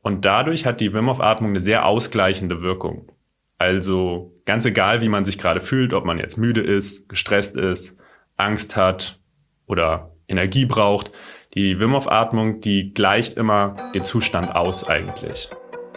Und dadurch hat die Wim Hof Atmung eine sehr ausgleichende Wirkung. Also ganz egal, wie man sich gerade fühlt, ob man jetzt müde ist, gestresst ist, Angst hat oder Energie braucht, die Wim Hof Atmung, die gleicht immer den Zustand aus eigentlich.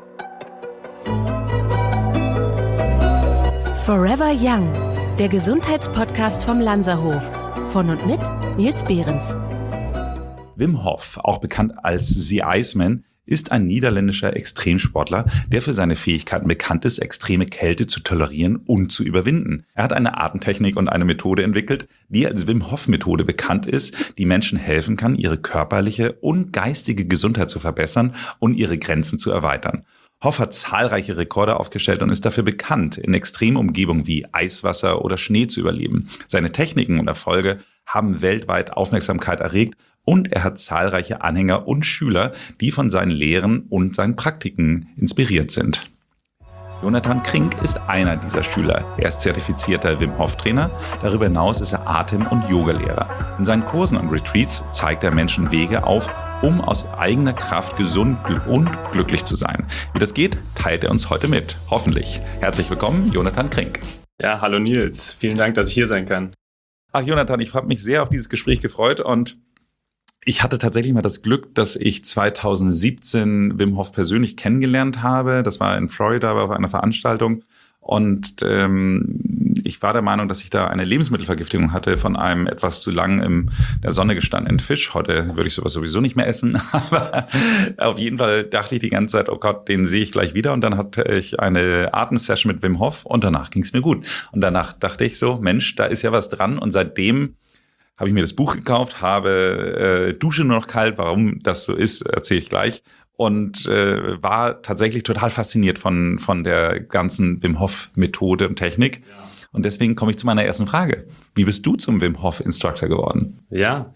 Forever Young, der Gesundheitspodcast vom Lanzerhof. Von und mit Nils Behrens. Wim Hof, auch bekannt als The Iceman, ist ein niederländischer Extremsportler, der für seine Fähigkeiten bekannt ist, extreme Kälte zu tolerieren und zu überwinden. Er hat eine Atemtechnik und eine Methode entwickelt, die als Wim Hof Methode bekannt ist, die Menschen helfen kann, ihre körperliche und geistige Gesundheit zu verbessern und ihre Grenzen zu erweitern. Hof hat zahlreiche Rekorde aufgestellt und ist dafür bekannt, in extremen Umgebungen wie Eiswasser oder Schnee zu überleben. Seine Techniken und Erfolge haben weltweit Aufmerksamkeit erregt und er hat zahlreiche Anhänger und Schüler, die von seinen Lehren und seinen Praktiken inspiriert sind. Jonathan Krink ist einer dieser Schüler. Er ist zertifizierter Wim Hof Trainer. Darüber hinaus ist er Atem- und Yogalehrer. In seinen Kursen und Retreats zeigt er Menschen Wege auf, um aus eigener Kraft gesund und glücklich zu sein. Wie das geht, teilt er uns heute mit. Hoffentlich. Herzlich willkommen, Jonathan Krink. Ja, hallo Nils. Vielen Dank, dass ich hier sein kann. Ach Jonathan, ich habe mich sehr auf dieses Gespräch gefreut und ich hatte tatsächlich mal das Glück, dass ich 2017 Wim Hof persönlich kennengelernt habe. Das war in Florida, war auf einer Veranstaltung. Und ich war der Meinung, dass ich da eine Lebensmittelvergiftung hatte von einem etwas zu lang in der Sonne gestandenen Fisch. Heute würde ich sowas sowieso nicht mehr essen. Aber auf jeden Fall dachte ich die ganze Zeit, oh Gott, den sehe ich gleich wieder. Und dann hatte ich eine Atemsession mit Wim Hof und danach ging es mir gut. Und danach dachte ich so, Mensch, da ist ja was dran. Und seitdem habe ich mir das Buch gekauft, habe Dusche nur noch kalt. Warum das so ist, erzähle ich gleich. Und war tatsächlich total fasziniert von der ganzen Wim Hof Methode und Technik. Ja. Und deswegen komme ich zu meiner ersten Frage. Wie bist du zum Wim Hof Instructor geworden? Ja,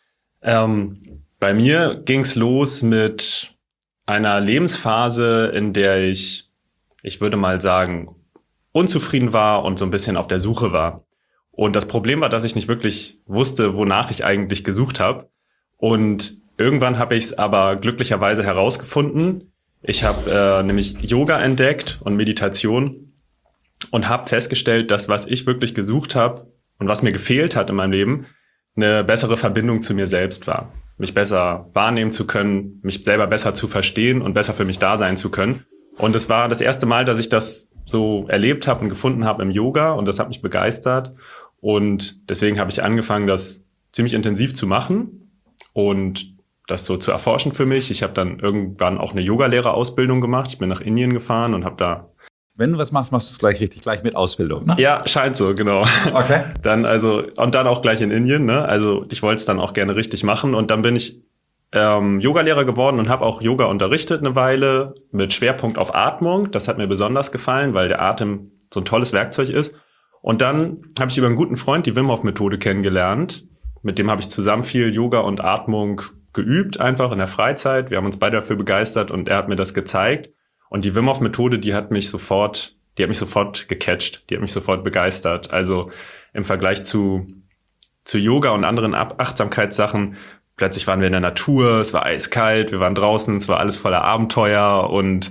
bei mir ging es los mit einer Lebensphase, in der ich würde mal sagen, unzufrieden war und so ein bisschen auf der Suche war. Und das Problem war, dass ich nicht wirklich wusste, wonach ich eigentlich gesucht habe. Und irgendwann habe ich es aber glücklicherweise herausgefunden. Ich habe nämlich Yoga entdeckt und Meditation und habe festgestellt, dass was ich wirklich gesucht habe und was mir gefehlt hat in meinem Leben, eine bessere Verbindung zu mir selbst war. Mich besser wahrnehmen zu können, mich selber besser zu verstehen und besser für mich da sein zu können. Und es war das erste Mal, dass ich das so erlebt habe und gefunden habe im Yoga und das hat mich begeistert. Und deswegen habe ich angefangen, das ziemlich intensiv zu machen und das so zu erforschen für mich. Ich habe dann irgendwann auch eine Yogalehrerausbildung gemacht. Ich bin nach Indien gefahren und habe da... Wenn du was machst, machst du es gleich richtig, gleich mit Ausbildung, ne? Ja, scheint so, genau. Okay. Dann auch gleich in Indien, ne? Also ich wollte es dann auch gerne richtig machen und dann bin ich Yogalehrer geworden und habe auch Yoga unterrichtet eine Weile mit Schwerpunkt auf Atmung. Das hat mir besonders gefallen, weil der Atem so ein tolles Werkzeug ist. Und dann habe ich über einen guten Freund die Wim Hof Methode kennengelernt. Mit dem habe ich zusammen viel Yoga und Atmung geübt, einfach in der Freizeit. Wir haben uns beide dafür begeistert und er hat mir das gezeigt. Und die Wim Hof Methode, die hat mich sofort gecatcht, die hat mich sofort begeistert. Also im Vergleich zu Yoga und anderen Achtsamkeitssachen, plötzlich waren wir in der Natur, es war eiskalt, wir waren draußen, es war alles voller Abenteuer und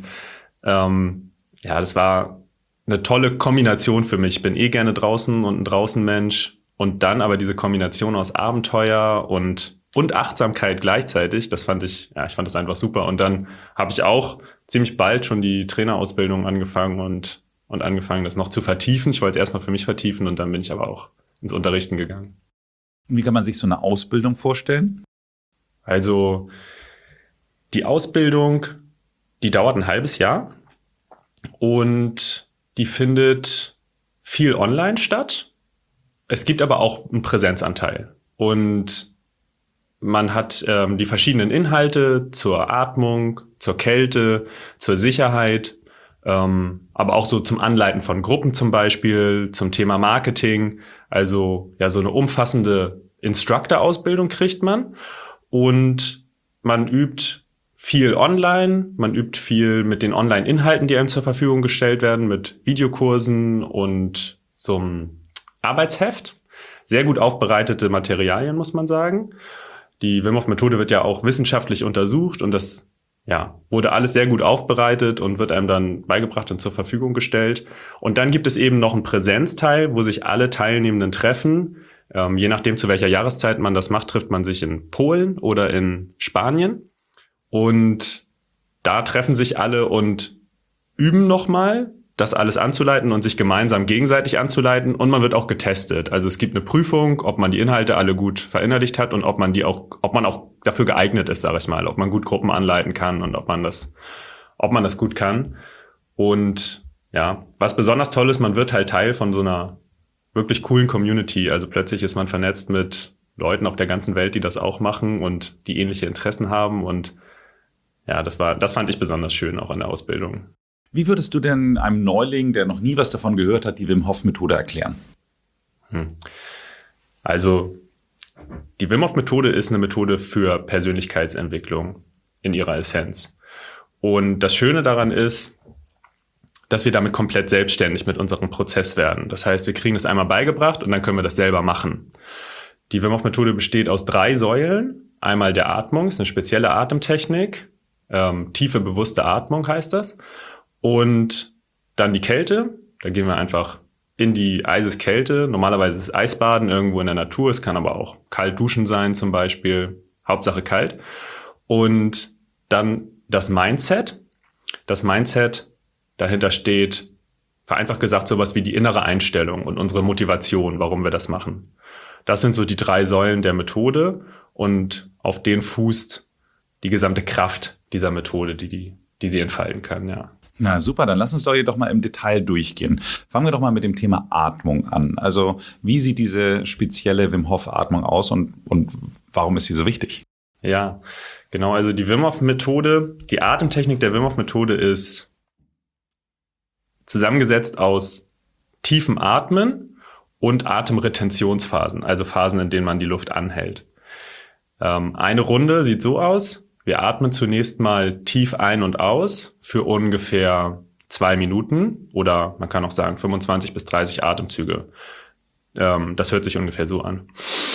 das war eine tolle Kombination für mich. Ich bin gerne draußen und ein Draußenmensch und dann aber diese Kombination aus Abenteuer und Achtsamkeit gleichzeitig, ich fand das einfach super. Und dann habe ich auch ziemlich bald schon die Trainerausbildung angefangen und angefangen, das noch zu vertiefen. Ich wollte es erstmal für mich vertiefen und dann bin ich aber auch ins Unterrichten gegangen. Wie kann man sich so eine Ausbildung vorstellen? Also die Ausbildung, die dauert ein halbes Jahr und die findet viel online statt. Es gibt aber auch einen Präsenzanteil und man hat die verschiedenen Inhalte zur Atmung, zur Kälte, zur Sicherheit, aber auch so zum Anleiten von Gruppen zum Beispiel, zum Thema Marketing. Also ja, so eine umfassende Instructor-Ausbildung kriegt man und man übt viel online, man übt viel mit den Online-Inhalten, die einem zur Verfügung gestellt werden, mit Videokursen und so einem Arbeitsheft. Sehr gut aufbereitete Materialien, muss man sagen. Die Wim Hof Methode wird ja auch wissenschaftlich untersucht und das ja, wurde alles sehr gut aufbereitet und wird einem dann beigebracht und zur Verfügung gestellt. Und dann gibt es eben noch einen Präsenzteil, wo sich alle Teilnehmenden treffen. Je nachdem, zu welcher Jahreszeit man das macht, trifft man sich in Polen oder in Spanien. Und da treffen sich alle und üben nochmal, das alles anzuleiten und sich gemeinsam gegenseitig anzuleiten. Und man wird auch getestet. Also es gibt eine Prüfung, ob man die Inhalte alle gut verinnerlicht hat und ob man auch dafür geeignet ist, sage ich mal. Ob man gut Gruppen anleiten kann und ob man das gut kann. Und ja, was besonders toll ist, man wird halt Teil von so einer wirklich coolen Community. Also plötzlich ist man vernetzt mit Leuten auf der ganzen Welt, die das auch machen und die ähnliche Interessen haben. Und ja, das fand ich besonders schön auch an der Ausbildung. Wie würdest du denn einem Neuling, der noch nie was davon gehört hat, die Wim Hof Methode erklären? Also die Wim Hof Methode ist eine Methode für Persönlichkeitsentwicklung in ihrer Essenz. Und das Schöne daran ist, dass wir damit komplett selbstständig mit unserem Prozess werden. Das heißt, wir kriegen es einmal beigebracht und dann können wir das selber machen. Die Wim Hof Methode besteht aus 3 Säulen. Einmal der Atmung, ist eine spezielle Atemtechnik. Tiefe, bewusste Atmung heißt das. Und dann die Kälte. Da gehen wir einfach in die Eiseskälte. Normalerweise ist es Eisbaden irgendwo in der Natur. Es kann aber auch kalt duschen sein zum Beispiel. Hauptsache kalt. Und dann das Mindset. Das Mindset, dahinter steht, vereinfacht gesagt, sowas wie die innere Einstellung und unsere Motivation, warum wir das machen. Das sind so die 3 Säulen der Methode und auf denen fußt die gesamte Kraft dieser Methode, die sie entfalten kann, ja. Na super, dann lass uns doch mal im Detail durchgehen. Fangen wir doch mal mit dem Thema Atmung an. Also wie sieht diese spezielle Wim Hof Atmung aus und warum ist sie so wichtig? Ja, genau. Also die Wim Hof Methode, die Atemtechnik der Wim Hof Methode ist zusammengesetzt aus tiefem Atmen und Atemretentionsphasen, also Phasen, in denen man die Luft anhält. Eine Runde sieht so aus. Wir atmen zunächst mal tief ein und aus für ungefähr 2 Minuten oder man kann auch sagen 25 bis 30 Atemzüge. Das hört sich ungefähr so an.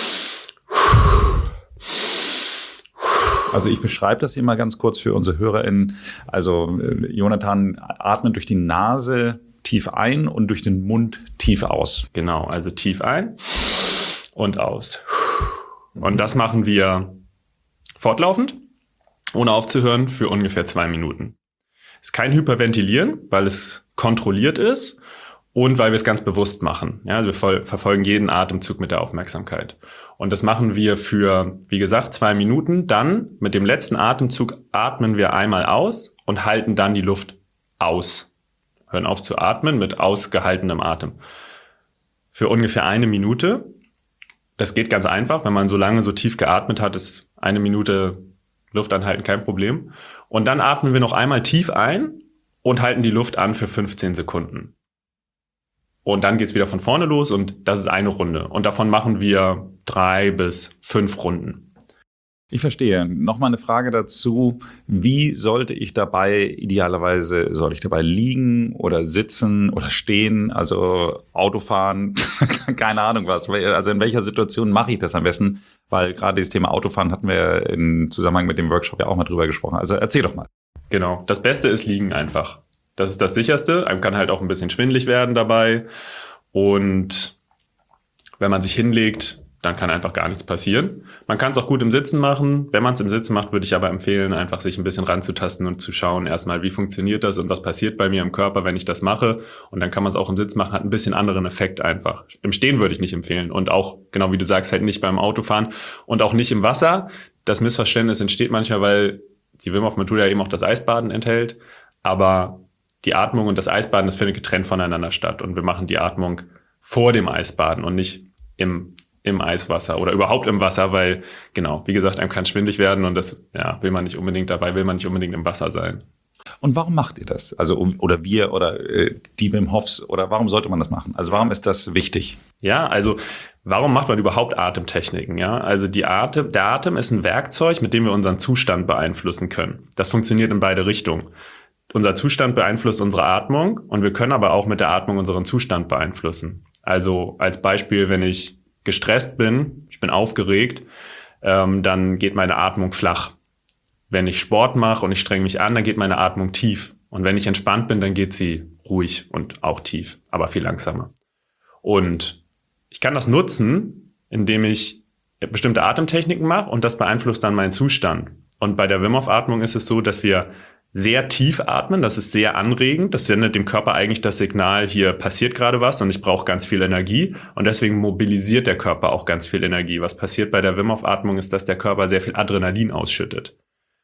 Also ich beschreibe das hier mal ganz kurz für unsere HörerInnen. Also Jonathan atmet durch die Nase tief ein und durch den Mund tief aus. Genau, also tief ein und aus. Und das machen wir fortlaufend, ohne aufzuhören, für ungefähr 2 Minuten. Ist kein Hyperventilieren, weil es kontrolliert ist und weil wir es ganz bewusst machen. Ja, also wir verfolgen jeden Atemzug mit der Aufmerksamkeit. Und das machen wir für, wie gesagt, 2 Minuten. Dann mit dem letzten Atemzug atmen wir einmal aus und halten dann die Luft aus. Hören auf zu atmen mit ausgehaltenem Atem. Für ungefähr 1 Minute. Das geht ganz einfach. Wenn man so lange so tief geatmet hat, ist 1 Minute Luft anhalten kein Problem. Und dann atmen wir noch einmal tief ein und halten die Luft an für 15 Sekunden. Und dann geht's wieder von vorne los und das ist eine Runde. Und davon machen wir 3 bis 5 Runden. Ich verstehe. Nochmal eine Frage dazu. Wie sollte ich dabei, idealerweise, soll ich dabei liegen oder sitzen oder stehen? Also Autofahren, keine Ahnung was. Also in welcher Situation mache ich das am besten? Weil gerade dieses Thema Autofahren hatten wir im Zusammenhang mit dem Workshop ja auch mal drüber gesprochen. Also erzähl doch mal. Genau. Das Beste ist liegen einfach. Das ist das Sicherste. Einem kann halt auch ein bisschen schwindelig werden dabei. Und wenn man sich hinlegt, dann kann einfach gar nichts passieren. Man kann es auch gut im Sitzen machen. Wenn man es im Sitzen macht, würde ich aber empfehlen, einfach sich ein bisschen ranzutasten und zu schauen, erstmal, wie funktioniert das und was passiert bei mir im Körper, wenn ich das mache. Und dann kann man es auch im Sitz machen, hat ein bisschen anderen Effekt einfach. Im Stehen würde ich nicht empfehlen. Und auch, genau wie du sagst, halt nicht beim Autofahren und auch nicht im Wasser. Das Missverständnis entsteht manchmal, weil die Wim Hof Methode ja eben auch das Eisbaden enthält. Aber die Atmung und das Eisbaden, das findet getrennt voneinander statt. Und wir machen die Atmung vor dem Eisbaden und nicht im Eiswasser oder überhaupt im Wasser, weil, genau, wie gesagt, einem kann schwindelig werden und das will man nicht unbedingt im Wasser sein. Und warum macht ihr das? Also, oder wir oder die Wim Hofs, oder warum sollte man das machen? Also, warum ist das wichtig? Ja, also, warum macht man überhaupt Atemtechniken? Ja, also der Atem ist ein Werkzeug, mit dem wir unseren Zustand beeinflussen können. Das funktioniert in beide Richtungen. Unser Zustand beeinflusst unsere Atmung und wir können aber auch mit der Atmung unseren Zustand beeinflussen. Also, als Beispiel, wenn ich gestresst bin, ich bin aufgeregt, dann geht meine Atmung flach. wenn ich Sport mache und ich strenge mich an, dann geht meine Atmung tief. Und wenn ich entspannt bin, dann geht sie ruhig und auch tief, aber viel langsamer. Und ich kann das nutzen, indem ich bestimmte Atemtechniken mache und das beeinflusst dann meinen Zustand. Und bei der Wim Hof Atmung ist es so, dass wir sehr tief atmen, das ist sehr anregend, das sendet dem Körper eigentlich das Signal, hier passiert gerade was und ich brauche ganz viel Energie und deswegen mobilisiert der Körper auch ganz viel Energie. Was passiert bei der Wim Hof Atmung ist, dass der Körper sehr viel Adrenalin ausschüttet.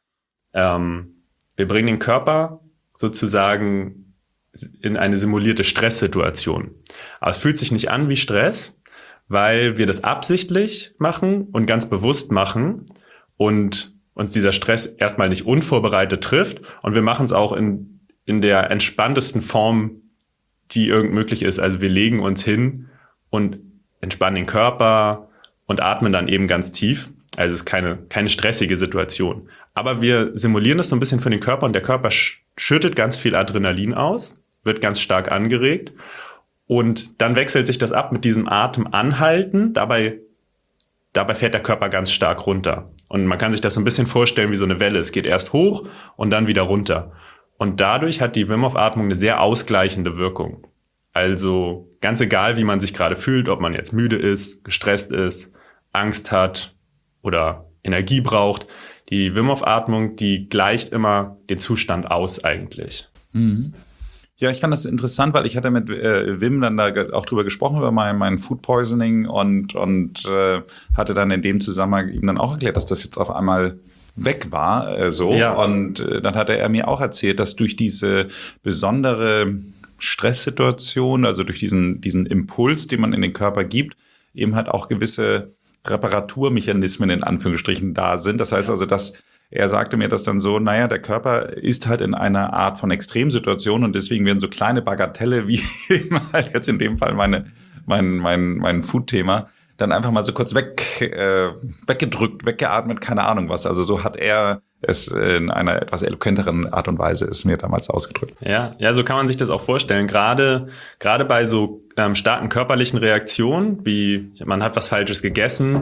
Wir bringen den Körper sozusagen in eine simulierte Stresssituation. Aber es fühlt sich nicht an wie Stress, weil wir das absichtlich machen und ganz bewusst machen und uns dieser Stress erstmal nicht unvorbereitet trifft und wir machen es auch in der entspanntesten Form, die irgend möglich ist. Also wir legen uns hin und entspannen den Körper und atmen dann eben ganz tief. Also es ist keine stressige Situation. Aber wir simulieren das so ein bisschen für den Körper und der Körper schüttet ganz viel Adrenalin aus, wird ganz stark angeregt und dann wechselt sich das ab mit diesem Atemanhalten. Dabei fährt der Körper ganz stark runter. Und man kann sich das so ein bisschen vorstellen wie so eine Welle. Es geht erst hoch und dann wieder runter. Und dadurch hat die Wim Hof Atmung eine sehr ausgleichende Wirkung. Also ganz egal, wie man sich gerade fühlt, ob man jetzt müde ist, gestresst ist, Angst hat oder Energie braucht. Die Wim Hof Atmung, die gleicht immer den Zustand aus eigentlich. Mhm. Ja, ich fand das interessant, weil ich hatte mit Wim dann da auch drüber gesprochen, über mein Food Poisoning und hatte dann in dem Zusammenhang ihm dann auch erklärt, dass das jetzt auf einmal weg war. Ja. Und dann hatte er mir auch erzählt, dass durch diese besondere Stresssituation, also durch diesen Impuls, den man in den Körper gibt, eben halt auch gewisse Reparaturmechanismen in Anführungsstrichen da sind. Das heißt also, dass er sagte mir das dann so, naja, der Körper ist halt in einer Art von Extremsituation und deswegen werden so kleine Bagatelle wie eben halt jetzt in dem Fall mein Food-Thema dann einfach mal so kurz weggedrückt, weggeatmet, keine Ahnung was. Also so hat er es in einer etwas eloquenteren Art und Weise ist mir damals ausgedrückt. Ja, so kann man sich das auch vorstellen. Gerade bei so starken körperlichen Reaktionen, wie man hat was Falsches gegessen,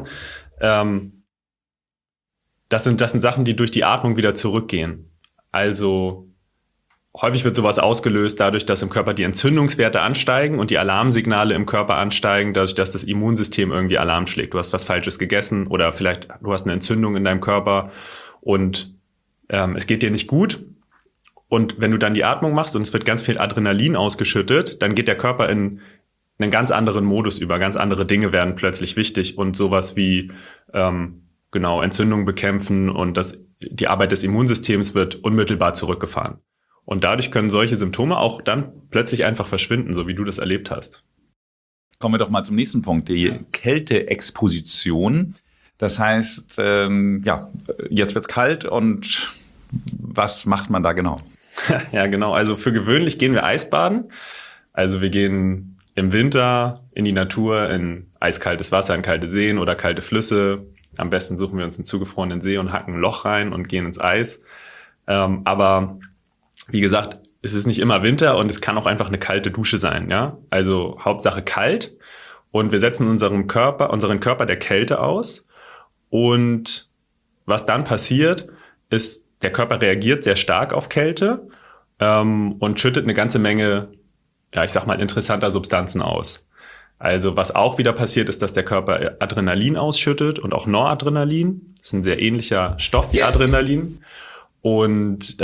das sind Sachen, die durch die Atmung wieder zurückgehen. Also häufig wird sowas ausgelöst dadurch, dass im Körper die Entzündungswerte ansteigen und die Alarmsignale im Körper ansteigen, dadurch, dass das Immunsystem irgendwie Alarm schlägt. Du hast was Falsches gegessen oder vielleicht du hast eine Entzündung in deinem Körper und es geht dir nicht gut. Und wenn du dann die Atmung machst und es wird ganz viel Adrenalin ausgeschüttet, dann geht der Körper in einen ganz anderen Modus über. Ganz andere Dinge werden plötzlich wichtig und sowas wie Entzündungen bekämpfen und die Arbeit des Immunsystems wird unmittelbar zurückgefahren. Und dadurch können solche Symptome auch dann plötzlich einfach verschwinden, so wie du das erlebt hast. Kommen wir doch mal zum nächsten Punkt, die Kälteexposition. Das heißt, jetzt wird's kalt und was macht man da genau? Ja, genau. Also für gewöhnlich gehen wir Eisbaden. Also wir gehen im Winter in die Natur, in eiskaltes Wasser, in kalte Seen oder kalte Flüsse. Am besten suchen wir uns einen zugefrorenen See und hacken ein Loch rein und gehen ins Eis. Aber wie gesagt, es ist nicht immer Winter und es kann auch einfach eine kalte Dusche sein. Ja, also Hauptsache kalt und wir setzen unseren Körper der Kälte aus. Und was dann passiert, ist, der Körper reagiert sehr stark auf Kälte und schüttet eine ganze Menge, interessanter Substanzen aus. Also was auch wieder passiert, ist, dass der Körper Adrenalin ausschüttet und auch Noradrenalin. Das ist ein sehr ähnlicher Stoff wie Adrenalin. Und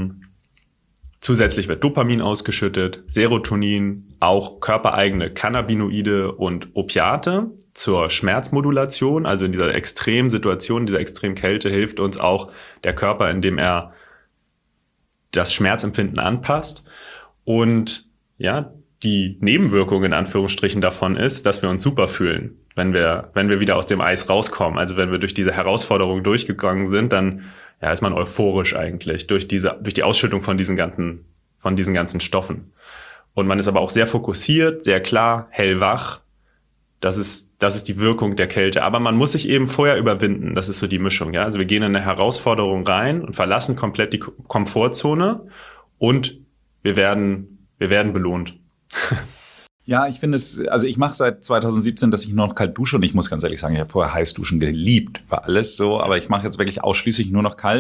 zusätzlich wird Dopamin ausgeschüttet, Serotonin, auch körpereigene Cannabinoide und Opiate zur Schmerzmodulation. Also in dieser Extremsituation, dieser Extremkälte hilft uns auch der Körper, indem er das Schmerzempfinden anpasst. Und ja, die Nebenwirkung in Anführungsstrichen davon ist, dass wir uns super fühlen, wenn wir wieder aus dem Eis rauskommen. Also wenn wir durch diese Herausforderung durchgegangen sind, dann ist man euphorisch eigentlich durch die Ausschüttung von diesen ganzen Stoffen. Und man ist aber auch sehr fokussiert, sehr klar, hellwach. Das ist die Wirkung der Kälte. Aber man muss sich eben vorher überwinden. Das ist so die Mischung, ja. Also wir gehen in eine Herausforderung rein und verlassen komplett die Komfortzone und wir werden belohnt. Ja, ich finde ich mache seit 2017, dass ich nur noch kalt dusche und ich muss ganz ehrlich sagen, ich habe vorher heiß duschen geliebt, war alles so, aber ich mache jetzt wirklich ausschließlich nur noch kalt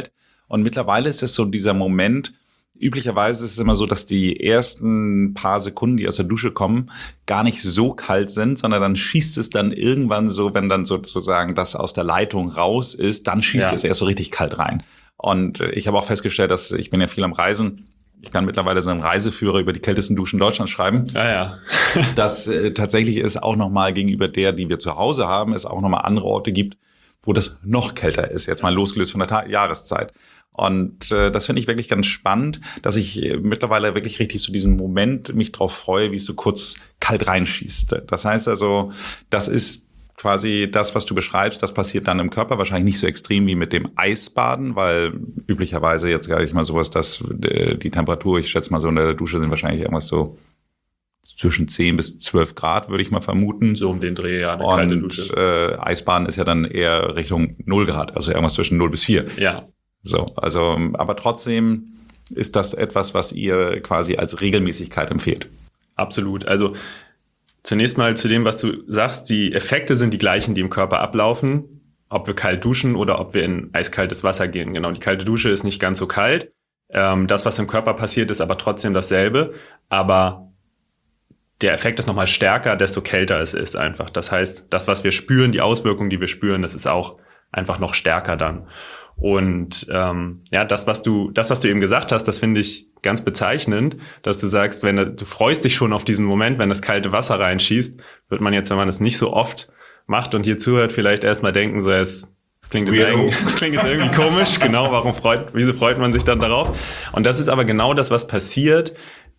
Und mittlerweile ist es so dieser Moment, üblicherweise ist es immer so, dass die ersten paar Sekunden, die aus der Dusche kommen, gar nicht so kalt sind, sondern dann schießt es dann irgendwann so, wenn dann sozusagen das aus der Leitung raus ist, dann schießt es erst so richtig kalt rein. Und ich habe auch festgestellt, dass ich bin ja viel am Reisen. Ich kann mittlerweile so einen Reiseführer über die kältesten Duschen Deutschlands schreiben. Dass tatsächlich es auch nochmal gegenüber der, die wir zu Hause haben, es auch nochmal andere Orte gibt, wo das noch kälter ist. Jetzt mal losgelöst von der Jahreszeit. Und das finde ich wirklich ganz spannend, dass ich mittlerweile wirklich richtig zu diesem Moment mich drauf freue, wie es so kurz kalt reinschießt. Das heißt also, das ist quasi das, was du beschreibst, das passiert dann im Körper wahrscheinlich nicht so extrem wie mit dem Eisbaden, weil üblicherweise jetzt gar nicht mal sowas, dass die Temperatur, ich schätze mal so in der Dusche sind wahrscheinlich irgendwas so zwischen 10 bis 12 Grad, würde ich mal vermuten. So um den Dreh, ja, eine kalte Dusche. Eisbaden ist ja dann eher Richtung 0 Grad, also irgendwas zwischen 0 bis 4. Ja. So, also, aber trotzdem ist das etwas, was ihr quasi als Regelmäßigkeit empfehlt. Absolut. Also zunächst mal zu dem, was du sagst, die Effekte sind die gleichen, die im Körper ablaufen, ob wir kalt duschen oder ob wir in eiskaltes Wasser gehen. Genau, die kalte Dusche ist nicht ganz so kalt. Das, was im Körper passiert, ist aber trotzdem dasselbe. Aber der Effekt ist nochmal stärker, desto kälter es ist einfach. Das heißt, das, was wir spüren, die Auswirkungen, die wir spüren, das ist auch einfach noch stärker dann. Und das, was du eben gesagt hast, das finde ich ganz bezeichnend, dass du sagst, du freust dich schon auf diesen Moment, wenn das kalte Wasser reinschießt, wird man jetzt, wenn man es nicht so oft macht und hier zuhört, vielleicht erstmal denken, so das klingt jetzt irgendwie komisch, genau, wieso freut man sich dann darauf? Und das ist aber genau das, was passiert.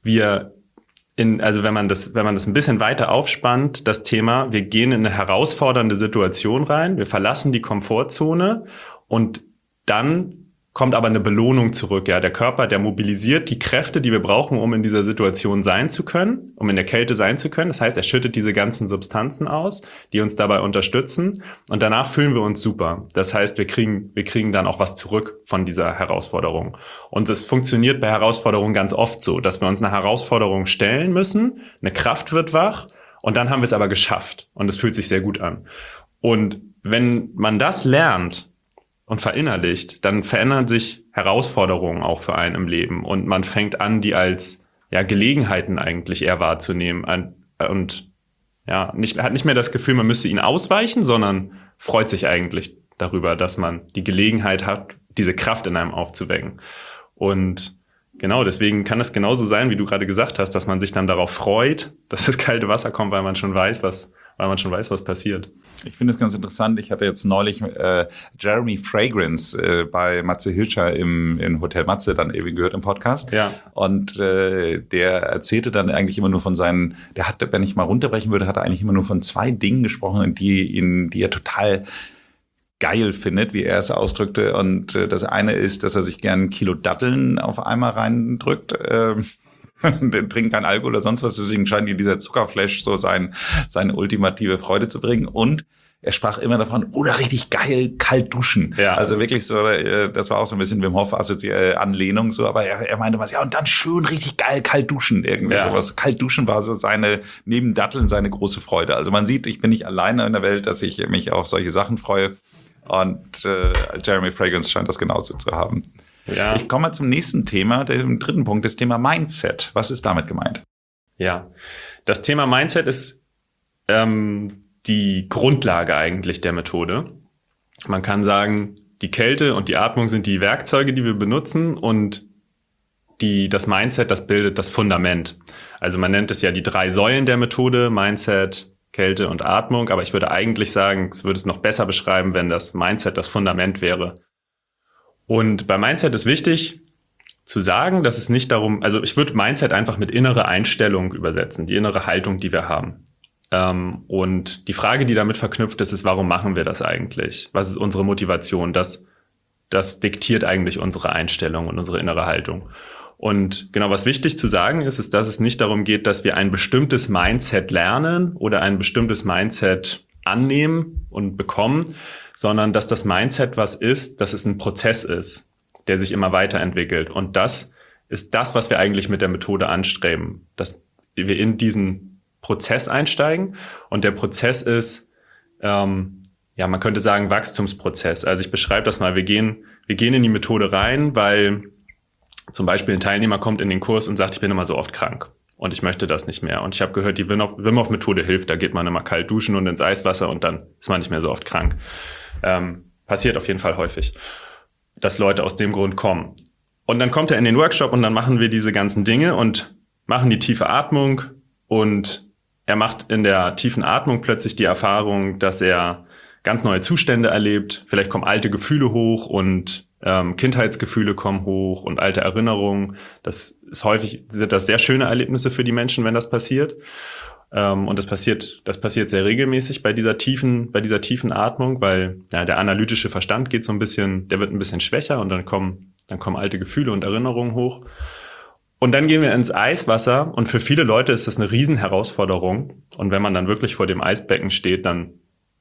Wenn man das ein bisschen weiter aufspannt, das Thema, wir gehen in eine herausfordernde Situation rein, wir verlassen die Komfortzone und dann kommt aber eine Belohnung zurück. Ja, der Körper, der mobilisiert die Kräfte, die wir brauchen, um in dieser Situation sein zu können, um in der Kälte sein zu können. Das heißt, er schüttet diese ganzen Substanzen aus, die uns dabei unterstützen. Und danach fühlen wir uns super. Das heißt, wir kriegen dann auch was zurück von dieser Herausforderung. Und es funktioniert bei Herausforderungen ganz oft so, dass wir uns eine Herausforderung stellen müssen, eine Kraft wird wach und dann haben wir es aber geschafft. Und es fühlt sich sehr gut an. Und wenn man das lernt und verinnerlicht, dann verändern sich Herausforderungen auch für einen im Leben und man fängt an, die als Gelegenheiten eigentlich eher wahrzunehmen und hat nicht mehr das Gefühl, man müsste ihnen ausweichen, sondern freut sich eigentlich darüber, dass man die Gelegenheit hat, diese Kraft in einem aufzuwecken. Und genau, deswegen kann es genauso sein, wie du gerade gesagt hast, dass man sich dann darauf freut, dass das kalte Wasser kommt, weil man schon weiß, was passiert. Ich finde es ganz interessant. Ich hatte jetzt neulich Jeremy Fragrance bei Matze Hilscher in Hotel Matze dann eben gehört im Podcast. Ja. Und der erzählte dann eigentlich immer nur von der hat, wenn ich mal runterbrechen würde, hat er eigentlich immer nur von 2 Dingen gesprochen, die er total geil findet, wie er es ausdrückte. Und das eine ist, dass er sich gern 1 Kilo Datteln auf einmal reindrückt. Trinken kein Alkohol oder sonst was, deswegen scheint ihm dieser Zuckerflash so seine ultimative Freude zu bringen. Und er sprach immer davon, oder richtig geil, kalt duschen. Ja. Also wirklich so, das war auch so ein bisschen Wim Hof Anlehnung so, aber er meinte was, und dann schön richtig geil kalt duschen, irgendwie sowas. Kalt duschen war so neben Datteln seine große Freude. Also man sieht, ich bin nicht alleine in der Welt, dass ich mich auf solche Sachen freue. Und Jeremy Fragrance scheint das genauso zu haben. Ja. Ich komme mal zum nächsten Thema, dem 3. Punkt, das Thema Mindset. Was ist damit gemeint? Ja, das Thema Mindset ist die Grundlage eigentlich der Methode. Man kann sagen, die Kälte und die Atmung sind die Werkzeuge, die wir benutzen und das Mindset, das bildet das Fundament. Also man nennt es ja die 3 Säulen der Methode, Mindset, Kälte und Atmung, aber ich würde eigentlich sagen, es würde es noch besser beschreiben, wenn das Mindset das Fundament wäre. Und bei Mindset ist wichtig zu sagen, dass es nicht darum, also ich würde Mindset einfach mit innere Einstellung übersetzen, die innere Haltung, die wir haben. Und die Frage, die damit verknüpft ist, warum machen wir das eigentlich? Was ist unsere Motivation? Das diktiert eigentlich unsere Einstellung und unsere innere Haltung. Und genau, was wichtig zu sagen ist, dass es nicht darum geht, dass wir ein bestimmtes Mindset lernen oder ein bestimmtes Mindset annehmen und bekommen, sondern dass das Mindset was ist, dass es ein Prozess ist, der sich immer weiterentwickelt. Und das ist das, was wir eigentlich mit der Methode anstreben, dass wir in diesen Prozess einsteigen. Und der Prozess ist, man könnte sagen, Wachstumsprozess. Also ich beschreibe das mal, wir gehen wir gehen in die Methode rein, weil zum Beispiel ein Teilnehmer kommt in den Kurs und sagt, ich bin immer so oft krank und ich möchte das nicht mehr. Und ich habe gehört, die Wim Hof Methode hilft, da geht man immer kalt duschen und ins Eiswasser und dann ist man nicht mehr so oft krank. Passiert auf jeden Fall häufig, dass Leute aus dem Grund kommen. Und dann kommt er in den Workshop und dann machen wir diese ganzen Dinge und machen die tiefe Atmung und er macht in der tiefen Atmung plötzlich die Erfahrung, dass er ganz neue Zustände erlebt. Vielleicht kommen alte Gefühle hoch und Kindheitsgefühle kommen hoch und alte Erinnerungen. Sind das sehr schöne Erlebnisse für die Menschen, wenn das passiert. Und das passiert sehr regelmäßig bei dieser tiefen Atmung, weil der analytische Verstand der wird ein bisschen schwächer und dann kommen alte Gefühle und Erinnerungen hoch. Und dann gehen wir ins Eiswasser und für viele Leute ist das eine Riesenherausforderung. Und wenn man dann wirklich vor dem Eisbecken steht, dann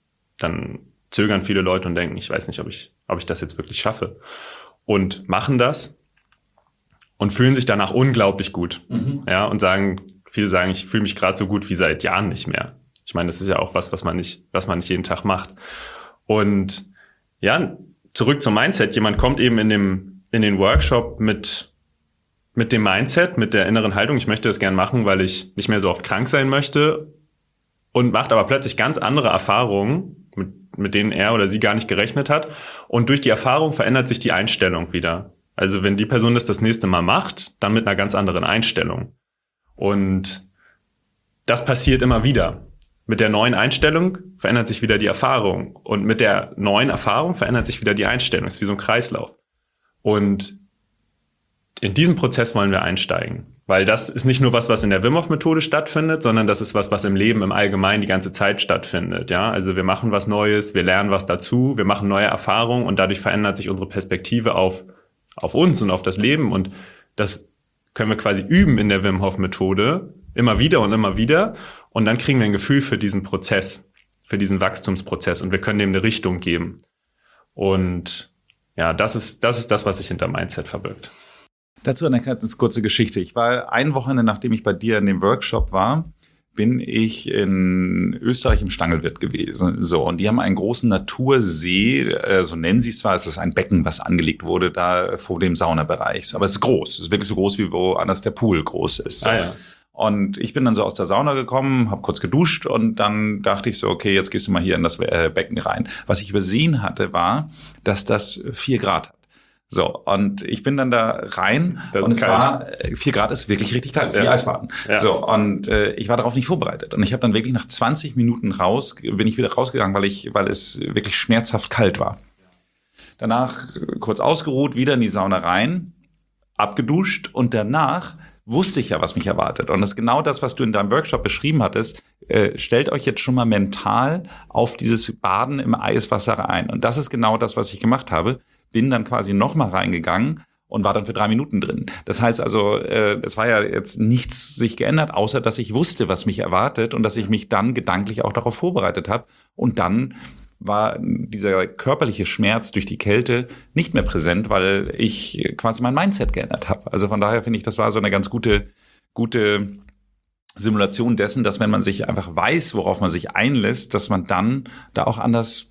zögern viele Leute und denken, ich weiß nicht, ob ich das jetzt wirklich schaffe. Und machen das und fühlen sich danach unglaublich gut. Ja, und viele sagen, ich fühle mich gerade so gut wie seit Jahren nicht mehr. Ich meine, das ist ja auch was man nicht jeden Tag macht. Und ja, zurück zum Mindset. Jemand kommt eben in den Workshop mit dem Mindset, mit der inneren Haltung, ich möchte das gern machen, weil ich nicht mehr so oft krank sein möchte und macht aber plötzlich ganz andere Erfahrungen, mit denen er oder sie gar nicht gerechnet hat. Und durch die Erfahrung verändert sich die Einstellung wieder. Also wenn die Person das nächste Mal macht, dann mit einer ganz anderen Einstellung. Und das passiert immer wieder. Mit der neuen Einstellung verändert sich wieder die Erfahrung. Und mit der neuen Erfahrung verändert sich wieder die Einstellung. Das ist wie so ein Kreislauf. Und in diesen Prozess wollen wir einsteigen. Weil das ist nicht nur was in der Wim Hof Methode stattfindet, sondern das ist was im Leben im Allgemeinen die ganze Zeit stattfindet. Ja, also wir machen was Neues, wir lernen was dazu, wir machen neue Erfahrungen und dadurch verändert sich unsere Perspektive auf uns und auf das Leben. Und das können wir quasi üben in der Wim Hof Methode immer wieder und immer wieder. Und dann kriegen wir ein Gefühl für diesen Prozess, für diesen Wachstumsprozess und wir können dem eine Richtung geben. Und ja, das ist das, was sich hinter Mindset verbirgt. Dazu eine ganz kurze Geschichte. Ich war ein Wochenende, nachdem ich bei dir in dem Workshop war, bin ich in Österreich im Stangelwirt gewesen. So, und die haben einen großen Natursee, so nennen sie es zwar, es ist ein Becken, was angelegt wurde, da vor dem Saunabereich. Aber es ist groß, es ist wirklich so groß, wie woanders der Pool groß ist. So. Ja. Und ich bin dann so aus der Sauna gekommen, habe kurz geduscht und dann dachte ich so, okay, jetzt gehst du mal hier in das Becken rein. Was ich übersehen hatte, war, dass das 4 Grad hat. So, und ich bin dann da rein und es war 4 Grad ist wirklich richtig kalt, ist wie Eisbaden. Ja. So, und ich war darauf nicht vorbereitet. Und ich habe dann wirklich nach 20 Minuten bin ich wieder rausgegangen, weil es wirklich schmerzhaft kalt war. Danach kurz ausgeruht, wieder in die Sauna rein, abgeduscht und danach wusste ich ja, was mich erwartet. Und das ist genau das, was du in deinem Workshop beschrieben hattest. Stellt euch jetzt schon mal mental auf dieses Baden im Eiswasser ein. Und das ist genau das, was ich gemacht habe. Bin dann quasi nochmal reingegangen und war dann für 3 Minuten drin. Das heißt also, es war ja jetzt nichts sich geändert, außer dass ich wusste, was mich erwartet und dass ich mich dann gedanklich auch darauf vorbereitet habe. Und dann war dieser körperliche Schmerz durch die Kälte nicht mehr präsent, weil ich quasi mein Mindset geändert habe. Also von daher finde ich, das war so eine ganz gute Simulation dessen, dass wenn man sich einfach weiß, worauf man sich einlässt, dass man dann da auch anders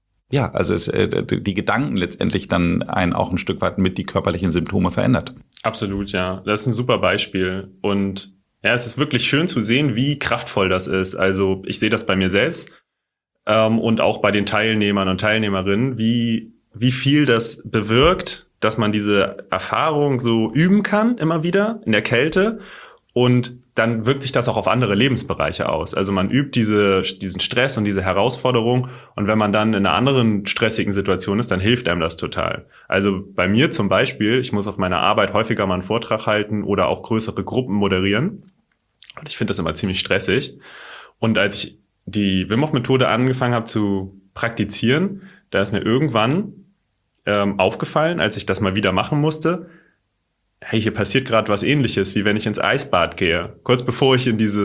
die Gedanken letztendlich dann einen auch ein Stück weit mit die körperlichen Symptome verändert. Absolut, ja. Das ist ein super Beispiel. Und ja, es ist wirklich schön zu sehen, wie kraftvoll das ist. Also ich sehe das bei mir selbst und auch bei den Teilnehmern und Teilnehmerinnen, wie viel das bewirkt, dass man diese Erfahrung so üben kann, immer wieder in der Kälte. Und dann wirkt sich das auch auf andere Lebensbereiche aus. Also man übt diesen Stress und diese Herausforderung. Und wenn man dann in einer anderen stressigen Situation ist, dann hilft einem das total. Also bei mir zum Beispiel, ich muss auf meiner Arbeit häufiger mal einen Vortrag halten oder auch größere Gruppen moderieren. Und ich finde das immer ziemlich stressig. Und als ich die Wim Hof Methode angefangen habe zu praktizieren, da ist mir irgendwann aufgefallen, als ich das mal wieder machen musste, hey, hier passiert gerade was Ähnliches, wie wenn ich ins Eisbad gehe, kurz bevor ich in diesen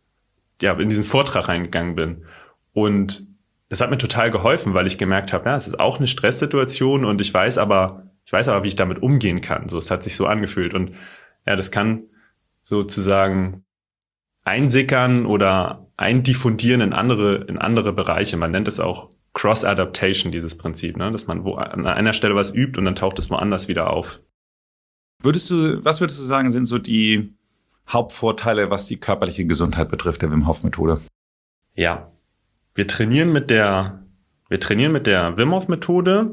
Vortrag reingegangen bin. Und das hat mir total geholfen, weil ich gemerkt habe, ja, es ist auch eine Stresssituation und ich weiß aber, wie ich damit umgehen kann. So, es hat sich so angefühlt und ja, das kann sozusagen einsickern oder eindiffundieren in andere Bereiche. Man nennt es auch Cross-Adaptation, dieses Prinzip, ne? Dass man an einer Stelle was übt und dann taucht es woanders wieder auf. Was würdest du sagen, sind so die Hauptvorteile, was die körperliche Gesundheit betrifft, der Wim Hof Methode? Ja, wir trainieren mit der Wim Hof Methode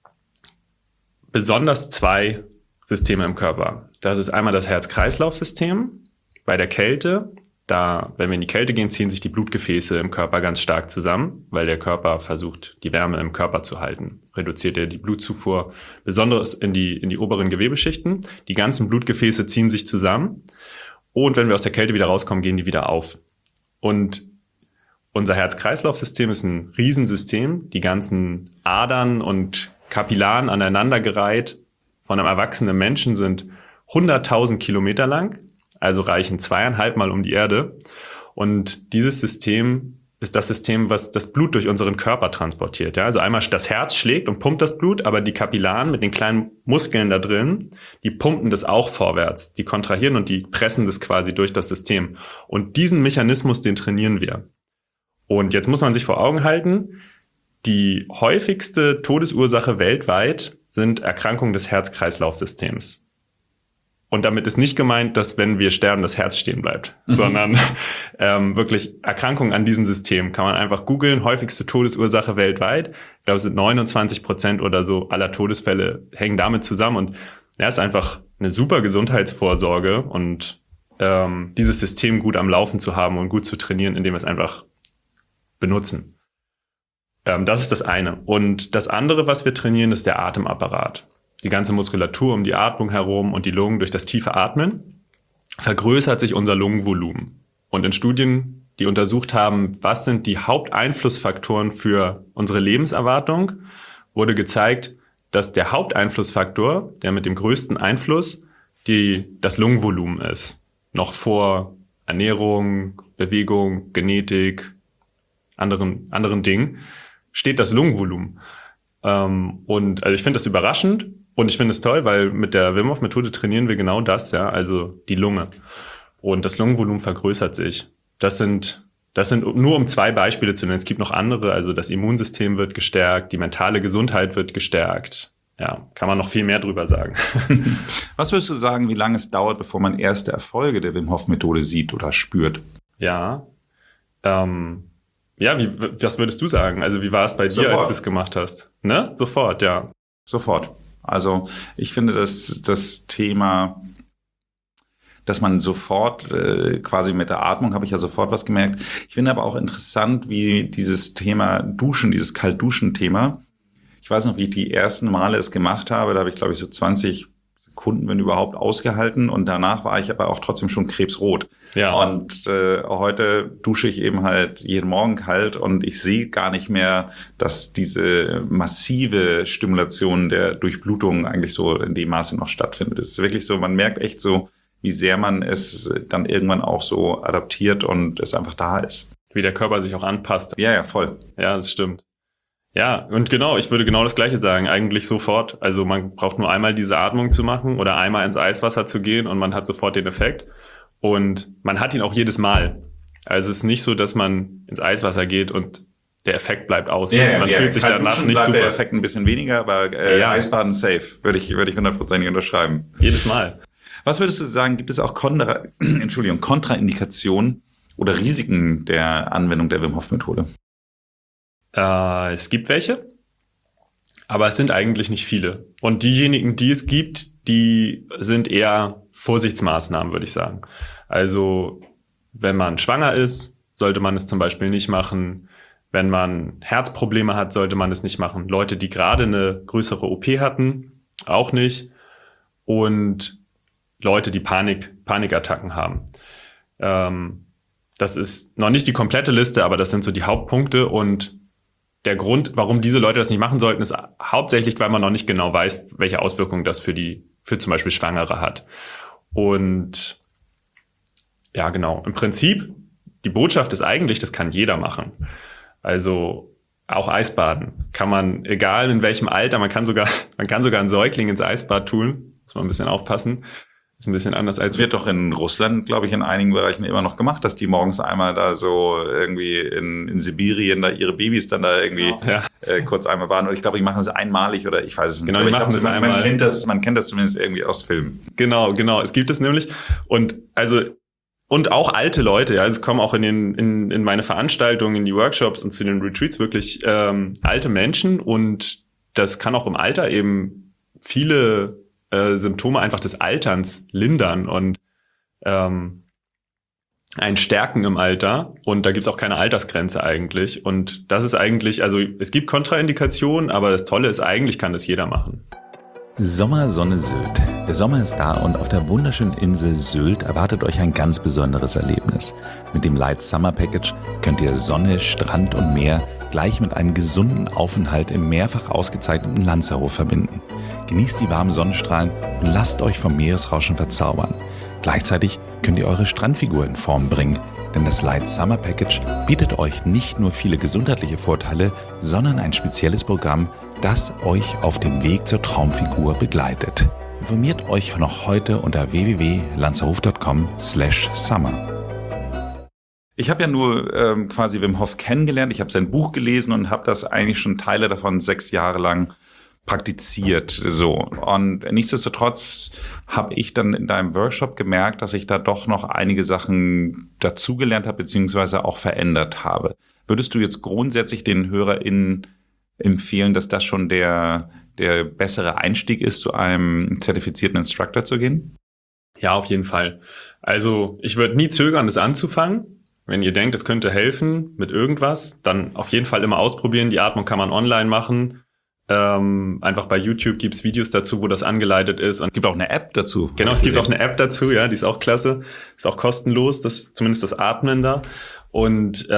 besonders 2 Systeme im Körper. Das ist einmal das Herz-Kreislauf-System. Bei der Kälte, wenn wir in die Kälte gehen, ziehen sich die Blutgefäße im Körper ganz stark zusammen, weil der Körper versucht, die Wärme im Körper zu halten. Reduziert er die Blutzufuhr besonders in die oberen Gewebeschichten. Die ganzen Blutgefäße ziehen sich zusammen. Und wenn wir aus der Kälte wieder rauskommen, gehen die wieder auf. Und unser Herz-Kreislauf-System ist ein Riesensystem. Die ganzen Adern und Kapillaren aneinandergereiht von einem erwachsenen Menschen sind 100.000 Kilometer lang, also reichen 2,5 Mal um die Erde. Und dieses System ist das System, was das Blut durch unseren Körper transportiert. Ja? Also einmal das Herz schlägt und pumpt das Blut, aber die Kapillaren mit den kleinen Muskeln da drin, die pumpen das auch vorwärts. Die kontrahieren und die pressen das quasi durch das System. Und diesen Mechanismus, den trainieren wir. Und jetzt muss man sich vor Augen halten, die häufigste Todesursache weltweit sind Erkrankungen des Herz-Kreislauf-Systems. Und damit ist nicht gemeint, dass wenn wir sterben, das Herz stehen bleibt, sondern wirklich Erkrankungen an diesem System. Kann man einfach googeln, häufigste Todesursache weltweit. Ich glaube, es sind 29% oder so aller Todesfälle hängen damit zusammen. Und ja, ist einfach eine super Gesundheitsvorsorge und dieses System gut am Laufen zu haben und gut zu trainieren, indem wir es einfach benutzen. Das ist das eine. Und das andere, was wir trainieren, ist der Atemapparat. Die ganze Muskulatur um die Atmung herum und die Lungen durch das tiefe Atmen vergrößert sich unser Lungenvolumen. Und in Studien, die untersucht haben, was sind die Haupteinflussfaktoren für unsere Lebenserwartung, wurde gezeigt, dass der Haupteinflussfaktor, der mit dem größten Einfluss, das Lungenvolumen ist. Noch vor Ernährung, Bewegung, Genetik, anderen Dingen, steht das Lungenvolumen. Und also ich finde das überraschend und ich finde es toll, weil mit der Wim Hof Methode trainieren wir genau das, ja, also die Lunge. Und das Lungenvolumen vergrößert sich. Das sind nur um 2 Beispiele zu nennen. Es gibt noch andere, also das Immunsystem wird gestärkt, die mentale Gesundheit wird gestärkt. Ja, kann man noch viel mehr drüber sagen. Was würdest du sagen, wie lange es dauert, bevor man erste Erfolge der Wim Hof Methode sieht oder spürt? Ja, was würdest du sagen? Also wie war es bei dir, als du es gemacht hast? Ne? Sofort, ja. Sofort. Also ich finde, dass das Thema, dass man sofort quasi mit der Atmung, habe ich ja sofort was gemerkt. Ich finde aber auch interessant, wie dieses Thema Duschen, dieses Kaltduschen-Thema, ich weiß noch, wie ich die ersten Male es gemacht habe, da habe ich, glaube ich, so 20 Sekunden, wenn überhaupt, ausgehalten und danach war ich aber auch trotzdem schon krebsrot. Ja. Und heute dusche ich eben halt jeden Morgen kalt und ich sehe gar nicht mehr, dass diese massive Stimulation der Durchblutung eigentlich so in dem Maße noch stattfindet. Es ist wirklich so, man merkt echt so, wie sehr man es dann irgendwann auch so adaptiert und es einfach da ist. Wie der Körper sich auch anpasst. Ja, voll. Ja, das stimmt. Ja, und genau, ich würde genau das Gleiche sagen, eigentlich sofort. Also man braucht nur einmal diese Atmung zu machen oder einmal ins Eiswasser zu gehen und man hat sofort den Effekt. Und man hat ihn auch jedes Mal. Also es ist nicht so, dass man ins Eiswasser geht und der Effekt bleibt aus. Man fühlt sich danach nicht super. Der Effekt ein bisschen weniger, aber Eisbaden safe, würde ich 100% unterschreiben. Jedes Mal. Was würdest du sagen, gibt es auch Kontraindikationen oder Risiken der Anwendung der Wim Hof Methode? Es gibt welche, aber es sind eigentlich nicht viele. Und diejenigen, die es gibt, die sind eher Vorsichtsmaßnahmen, würde ich sagen. Also wenn man schwanger ist, sollte man es zum Beispiel nicht machen. Wenn man Herzprobleme hat, sollte man es nicht machen. Leute, die gerade eine größere OP hatten, auch nicht. Und Leute, die Panikattacken haben. Das ist noch nicht die komplette Liste, aber das sind so die Hauptpunkte. Und der Grund, warum diese Leute das nicht machen sollten, ist hauptsächlich, weil man noch nicht genau weiß, welche Auswirkungen das für zum Beispiel Schwangere hat. Und ja, genau. Im Prinzip, die Botschaft ist eigentlich, das kann jeder machen. Also auch Eisbaden kann man, egal in welchem Alter, man kann sogar einen Säugling ins Eisbad tun, muss man ein bisschen aufpassen. Ist ein bisschen anders als... Wird doch in Russland, glaube ich, in einigen Bereichen immer noch gemacht, dass die morgens einmal da so irgendwie in Sibirien da ihre Babys dann da irgendwie kurz einmal baden. Und ich glaube, die machen es einmalig oder ich weiß es nicht. Genau, aber die machen das einmal. Man kennt das zumindest irgendwie aus Filmen. Genau. Es gibt es nämlich. Und auch alte Leute, ja, es kommen auch in meine Veranstaltungen, in die Workshops und zu den Retreats wirklich alte Menschen, und das kann auch im Alter eben viele Symptome einfach des Alterns lindern und einen stärken im Alter. Und da gibt's auch keine Altersgrenze eigentlich. Und das ist eigentlich, also es gibt Kontraindikationen, aber das Tolle ist, eigentlich kann das jeder machen. Sommer, Sonne, Sylt. Der Sommer ist da und auf der wunderschönen Insel Sylt erwartet euch ein ganz besonderes Erlebnis. Mit dem Light Summer Package könnt ihr Sonne, Strand und Meer gleich mit einem gesunden Aufenthalt im mehrfach ausgezeichneten Lanzerhof verbinden. Genießt die warmen Sonnenstrahlen und lasst euch vom Meeresrauschen verzaubern. Gleichzeitig könnt ihr eure Strandfigur in Form bringen, denn das Light Summer Package bietet euch nicht nur viele gesundheitliche Vorteile, sondern ein spezielles Programm, das euch auf dem Weg zur Traumfigur begleitet. Informiert euch noch heute unter www.lanzerhof.com/summer. Ich habe ja nur quasi Wim Hof kennengelernt. Ich habe sein Buch gelesen und habe das eigentlich schon Teile davon 6 Jahre lang praktiziert. So. Und nichtsdestotrotz habe ich dann in deinem Workshop gemerkt, dass ich da doch noch einige Sachen dazugelernt habe, beziehungsweise auch verändert habe. Würdest du jetzt grundsätzlich den HörerInnen empfehlen, dass das schon der bessere Einstieg ist, zu einem zertifizierten Instructor zu gehen? Ja, auf jeden Fall. Also ich würde nie zögern, das anzufangen. Wenn ihr denkt, es könnte helfen mit irgendwas, dann auf jeden Fall immer ausprobieren. Die Atmung kann man online machen. Einfach bei YouTube gibt's Videos dazu, wo das angeleitet ist. Und es gibt auch eine App dazu. Genau, es gibt auch eine App dazu, ja, die ist auch klasse. Ist auch kostenlos, zumindest das Atmen da. Und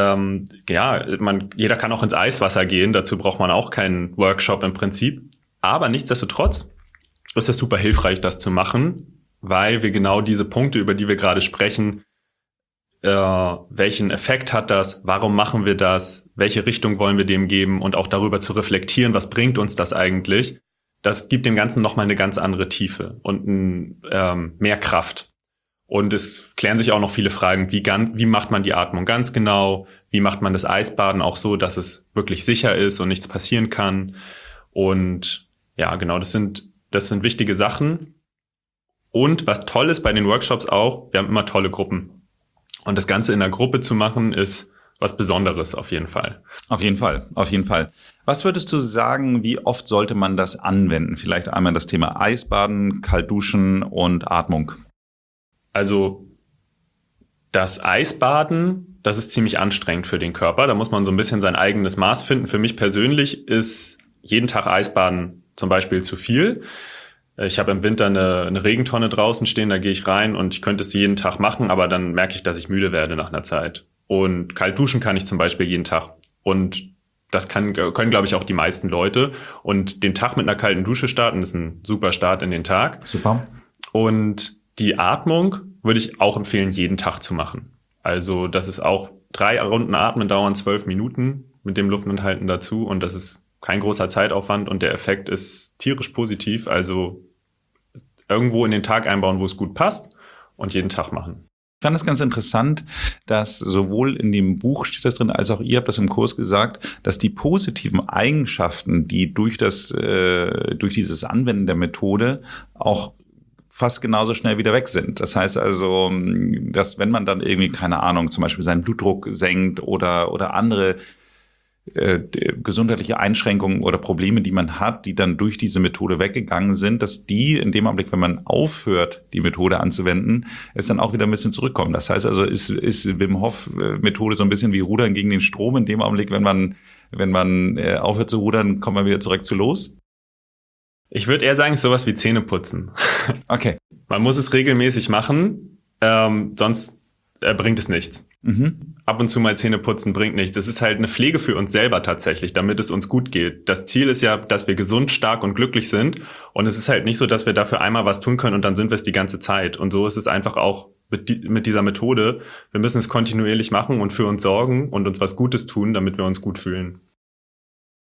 jeder kann auch ins Eiswasser gehen, dazu braucht man auch keinen Workshop im Prinzip. Aber nichtsdestotrotz ist es super hilfreich, das zu machen, weil wir genau diese Punkte, über die wir gerade sprechen, welchen Effekt hat das, warum machen wir das, welche Richtung wollen wir dem geben, und auch darüber zu reflektieren, was bringt uns das eigentlich, das gibt dem Ganzen nochmal eine ganz andere Tiefe und mehr Kraft. Und es klären sich auch noch viele Fragen, wie macht man die Atmung ganz genau, wie macht man das Eisbaden auch so, dass es wirklich sicher ist und nichts passieren kann. Und ja, genau, das sind wichtige Sachen. Und was toll ist bei den Workshops auch, wir haben immer tolle Gruppen. Und das Ganze in der Gruppe zu machen, ist was Besonderes auf jeden Fall. Auf jeden Fall. Was würdest du sagen, wie oft sollte man das anwenden? Vielleicht einmal das Thema Eisbaden, Kaltduschen und Atmung. Also das Eisbaden, das ist ziemlich anstrengend für den Körper. Da muss man so ein bisschen sein eigenes Maß finden. Für mich persönlich ist jeden Tag Eisbaden zum Beispiel zu viel. Ich habe im Winter eine Regentonne draußen stehen, da gehe ich rein und ich könnte es jeden Tag machen, aber dann merke ich, dass ich müde werde nach einer Zeit. Und kalt duschen kann ich zum Beispiel jeden Tag. Und das können, glaube ich, auch die meisten Leute. Und den Tag mit einer kalten Dusche starten, ist ein super Start in den Tag. Super. Und die Atmung würde ich auch empfehlen, jeden Tag zu machen. Also das ist auch 3 Runden Atmen dauern 12 Minuten mit dem Luftanhalten dazu. Und das ist kein großer Zeitaufwand und der Effekt ist tierisch positiv. Also irgendwo in den Tag einbauen, wo es gut passt, und jeden Tag machen. Ich fand es ganz interessant, dass sowohl in dem Buch steht das drin, als auch ihr habt das im Kurs gesagt, dass die positiven Eigenschaften, die durch dieses Anwenden der Methode auch fast genauso schnell wieder weg sind. Das heißt also, dass wenn man dann irgendwie, keine Ahnung, zum Beispiel seinen Blutdruck senkt oder andere gesundheitliche Einschränkungen oder Probleme, die man hat, die dann durch diese Methode weggegangen sind, dass die in dem Augenblick, wenn man aufhört, die Methode anzuwenden, es dann auch wieder ein bisschen zurückkommt. Das heißt also, ist Wim Hof Methode so ein bisschen wie Rudern gegen den Strom. In dem Augenblick, wenn man aufhört zu rudern, kommt man wieder zurück zu los? Ich würde eher sagen, es ist sowas wie Zähneputzen. Okay. Man muss es regelmäßig machen, sonst bringt es nichts. Mhm. Ab und zu mal Zähne putzen bringt nichts. Es ist halt eine Pflege für uns selber tatsächlich, damit es uns gut geht. Das Ziel ist ja, dass wir gesund, stark und glücklich sind. Und es ist halt nicht so, dass wir dafür einmal was tun können und dann sind wir es die ganze Zeit. Und so ist es einfach auch mit dieser Methode. Wir müssen es kontinuierlich machen und für uns sorgen und uns was Gutes tun, damit wir uns gut fühlen.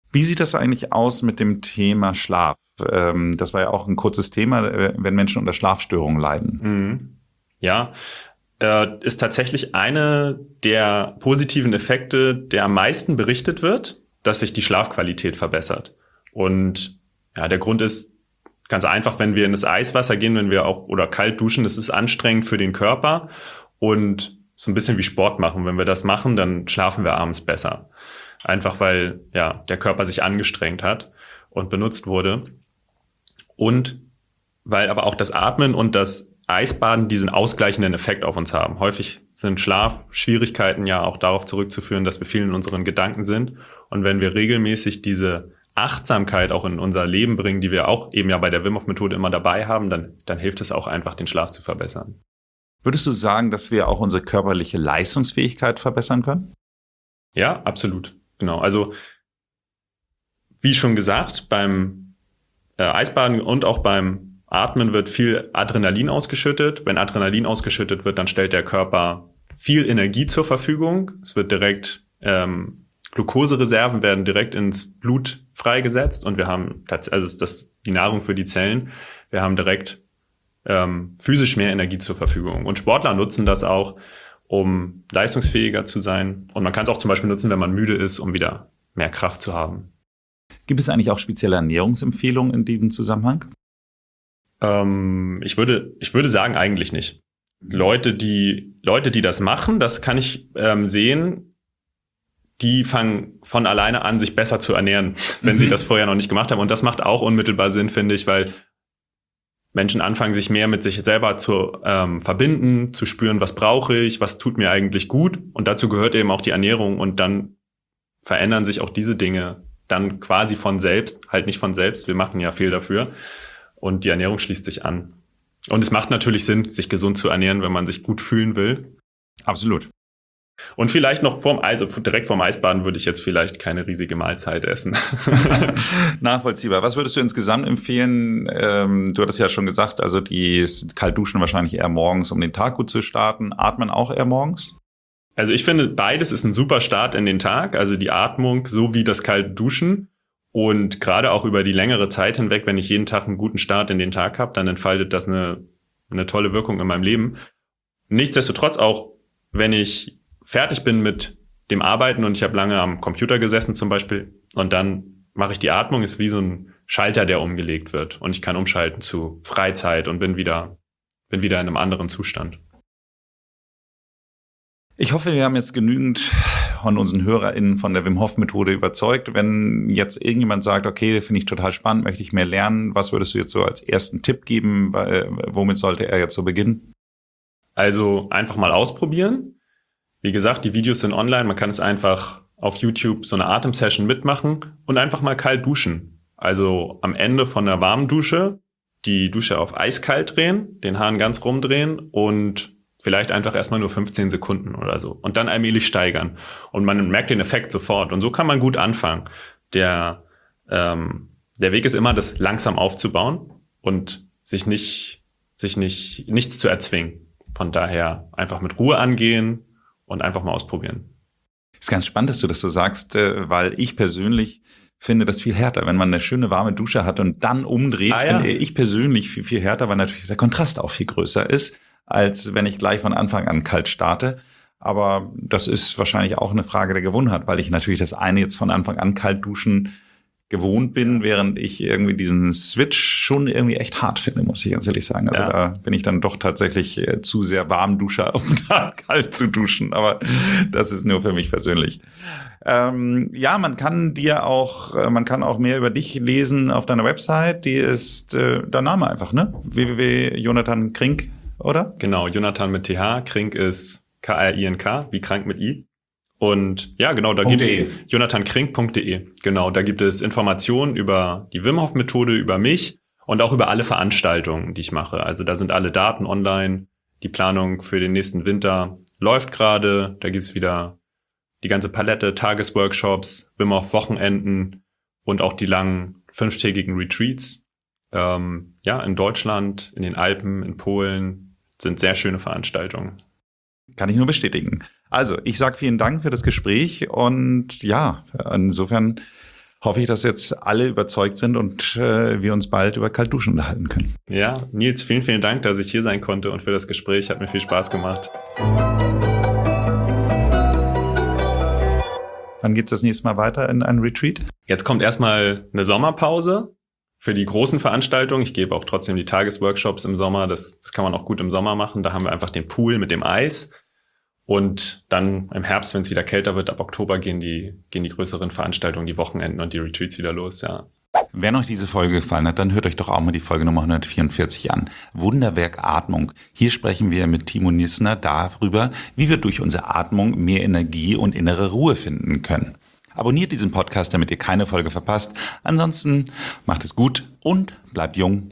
Wie sieht das eigentlich aus mit dem Thema Schlaf? Das war ja auch ein kurzes Thema, wenn Menschen unter Schlafstörungen leiden. Ja, ist tatsächlich eine der positiven Effekte, der am meisten berichtet wird, dass sich die Schlafqualität verbessert. Und ja, der Grund ist ganz einfach, wenn wir in das Eiswasser gehen, wenn wir auch oder kalt duschen, das ist anstrengend für den Körper und so ein bisschen wie Sport machen. Wenn wir das machen, dann schlafen wir abends besser. Einfach weil ja der Körper sich angestrengt hat und benutzt wurde. Und weil aber auch das Atmen und das Eisbaden diesen ausgleichenden Effekt auf uns haben. Häufig sind Schlafschwierigkeiten ja auch darauf zurückzuführen, dass wir viel in unseren Gedanken sind. Und wenn wir regelmäßig diese Achtsamkeit auch in unser Leben bringen, die wir auch eben ja bei der Wim Hof Methode immer dabei haben, dann hilft es auch einfach, den Schlaf zu verbessern. Würdest du sagen, dass wir auch unsere körperliche Leistungsfähigkeit verbessern können? Ja, absolut. Genau. Also wie schon gesagt, beim Eisbaden und auch beim Atmen wird viel Adrenalin ausgeschüttet. Wenn Adrenalin ausgeschüttet wird, dann stellt der Körper viel Energie zur Verfügung. Es wird direkt Glukosereserven werden direkt ins Blut freigesetzt und wir haben das ist die Nahrung für die Zellen. Wir haben direkt physisch mehr Energie zur Verfügung. Und Sportler nutzen das auch, um leistungsfähiger zu sein. Und man kann es auch zum Beispiel nutzen, wenn man müde ist, um wieder mehr Kraft zu haben. Gibt es eigentlich auch spezielle Ernährungsempfehlungen in diesem Zusammenhang? Ich würde sagen, eigentlich nicht. Leute, die das machen, das kann ich sehen, die fangen von alleine an, sich besser zu ernähren, wenn sie das vorher noch nicht gemacht haben. Und das macht auch unmittelbar Sinn, finde ich, weil Menschen anfangen, sich mehr mit sich selber zu verbinden, zu spüren, was brauche ich, was tut mir eigentlich gut. Und dazu gehört eben auch die Ernährung. Und dann verändern sich auch diese Dinge dann quasi von selbst, halt nicht von selbst. Wir machen ja viel dafür. Und die Ernährung schließt sich an. Und es macht natürlich Sinn, sich gesund zu ernähren, wenn man sich gut fühlen will. Absolut. Und vielleicht noch direkt vorm Eisbaden würde ich jetzt vielleicht keine riesige Mahlzeit essen. Nachvollziehbar. Was würdest du insgesamt empfehlen? Du hattest ja schon gesagt, also die Kaltduschen wahrscheinlich eher morgens, um den Tag gut zu starten. Atmen auch eher morgens? Also ich finde, beides ist ein super Start in den Tag. Also die Atmung sowie das kalte Duschen. Und gerade auch über die längere Zeit hinweg, wenn ich jeden Tag einen guten Start in den Tag habe, dann entfaltet das eine tolle Wirkung in meinem Leben. Nichtsdestotrotz auch, wenn ich fertig bin mit dem Arbeiten und ich habe lange am Computer gesessen zum Beispiel und dann mache ich die Atmung, ist wie so ein Schalter, der umgelegt wird und ich kann umschalten zu Freizeit und bin wieder in einem anderen Zustand. Ich hoffe, wir haben jetzt genügend von unseren HörerInnen von der Wim Hof Methode überzeugt. Wenn jetzt irgendjemand sagt, okay, finde ich total spannend, möchte ich mehr lernen, was würdest du jetzt so als ersten Tipp geben? Womit sollte er jetzt so beginnen? Also einfach mal ausprobieren. Wie gesagt, die Videos sind online. Man kann es einfach auf YouTube so eine Atemsession mitmachen und einfach mal kalt duschen. Also am Ende von einer warmen Dusche die Dusche auf eiskalt drehen, den Hahn ganz rumdrehen und vielleicht einfach erstmal nur 15 Sekunden oder so und dann allmählich steigern. Und man merkt den Effekt sofort. Und so kann man gut anfangen. Der Weg ist immer, das langsam aufzubauen und sich nichts zu erzwingen. Von daher einfach mit Ruhe angehen und einfach mal ausprobieren. Ist ganz spannend, dass du das so sagst, weil ich persönlich finde das viel härter, wenn man eine schöne warme Dusche hat und dann umdreht, finde ich persönlich viel härter, weil natürlich der Kontrast auch viel größer ist, als wenn ich gleich von Anfang an kalt starte. Aber das ist wahrscheinlich auch eine Frage der Gewohnheit, weil ich natürlich das eine jetzt von Anfang an kalt duschen gewohnt bin, während ich irgendwie diesen Switch schon irgendwie echt hart finde, muss ich ganz ehrlich sagen. Also da bin ich dann doch tatsächlich zu sehr warm Duscher, um da kalt zu duschen. Aber das ist nur für mich persönlich. Man kann auch mehr über dich lesen auf deiner Website. Die ist der Name einfach, ne? www.Jonathan Krink, oder? Genau, Jonathan mit TH, Krink ist Krink, wie krank mit I. Und ja, genau, da gibt es jonathankrink.de. Genau, da gibt es Informationen über die Wim Hof Methode, über mich und auch über alle Veranstaltungen, die ich mache. Also da sind alle Daten online. Die Planung für den nächsten Winter läuft gerade. Da gibt's wieder die ganze Palette, Tagesworkshops, Wim Hof Wochenenden und auch die langen 5-tägigen Retreats. In Deutschland, in den Alpen, in Polen sind sehr schöne Veranstaltungen. Kann ich nur bestätigen. Also, ich sage vielen Dank für das Gespräch und ja, insofern hoffe ich, dass jetzt alle überzeugt sind und wir uns bald über Kaltduschen unterhalten können. Ja, Nils, vielen, vielen Dank, dass ich hier sein konnte und für das Gespräch. Hat mir viel Spaß gemacht. Wann geht's das nächste Mal weiter in einen Retreat? Jetzt kommt erstmal eine Sommerpause für die großen Veranstaltungen. Ich gebe auch trotzdem die Tagesworkshops im Sommer. Das kann man auch gut im Sommer machen. Da haben wir einfach den Pool mit dem Eis. Und dann im Herbst, wenn es wieder kälter wird, ab Oktober gehen die größeren Veranstaltungen, die Wochenenden und die Retreats wieder los, ja. Wenn euch diese Folge gefallen hat, dann hört euch doch auch mal die Folge Nummer 144 an. Wunderwerk Atmung. Hier sprechen wir mit Timo Nissner darüber, wie wir durch unsere Atmung mehr Energie und innere Ruhe finden können. Abonniert diesen Podcast, damit ihr keine Folge verpasst. Ansonsten macht es gut und bleibt jung.